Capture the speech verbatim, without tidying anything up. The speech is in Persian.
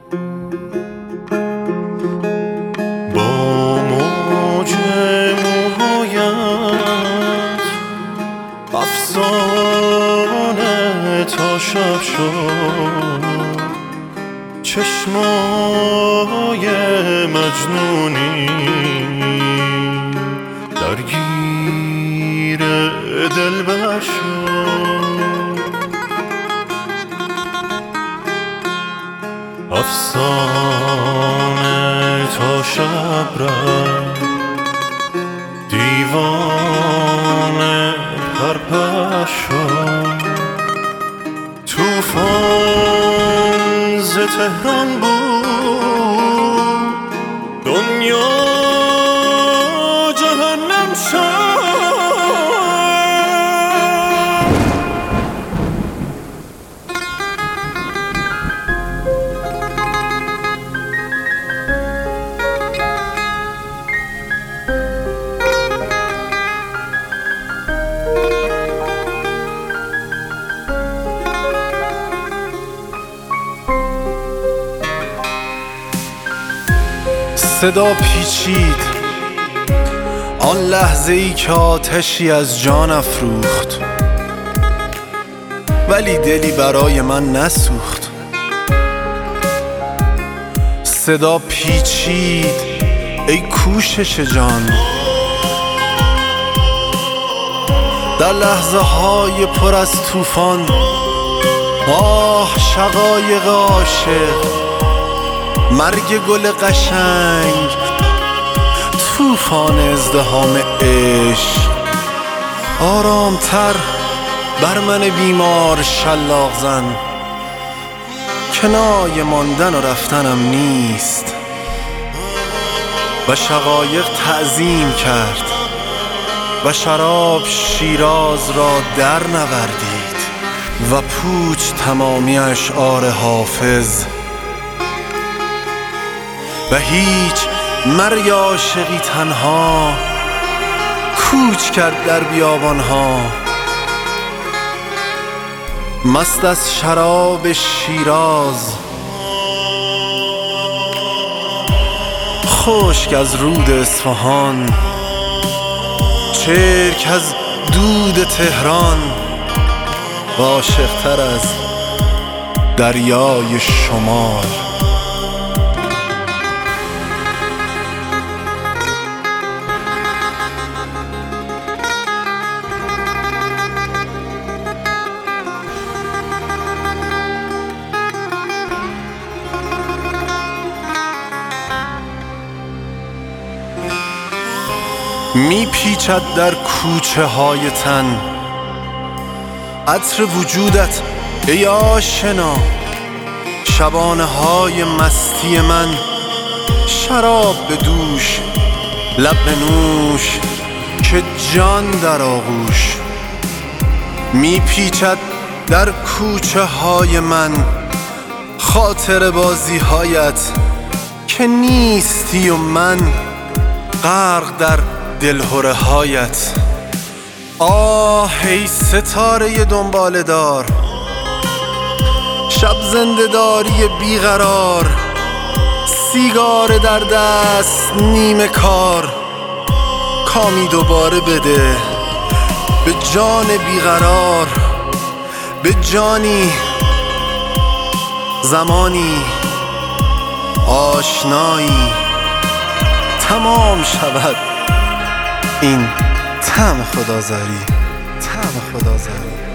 با موج موهایت افسانه تا شب شد، چشمای مجنونی درگیر دلبر شد. افسانه تا شب رفت، دیوانه پرپر شد. توفان ز تهران بود، دنیا جهنم شد. صدا پیچید آن لحظه ای که آتشی از جان افروخت، ولی دلی برای من نسوخت. صدا پیچید ای کوشش جان، در لحظه های پر از طوفان. آه شقایق عاشق، مرگ گل قشنگ، طوفان ازدحام عشق. آرامتر بر من بیمار شلاق زن، کنایه ماندن و رفتنم نیست. و شقایق تعظیم کرد و شراب شیراز را در نوردید و پوچ تمامی اشعار حافظ. و هیچ مرگ عاشقی تنها کوچ کرد در بیابانها، مست از شراب شیراز، خشک از رود اصفهان، چرک از دود تهران، و عاشق‌تر از دریای شمال. می پیچد در کوچه های تن عطر وجودت ای آشنا. شبانه های مستی من، شراب به دوش، لب به نوش، که جان در آغوش. می پیچد در کوچه های من خاطر بازی هایت، که نیستی و من غرق در دلهره هایت. آه ای ستاره دنباله دار، شب زنده داری بیقرار، سیگار در دست نیمه کار. کامی دوباره بده به جان بیقرار، به جانی زمانی آشنایی تمام شود این طعم خدازاری، طعم خدازاری.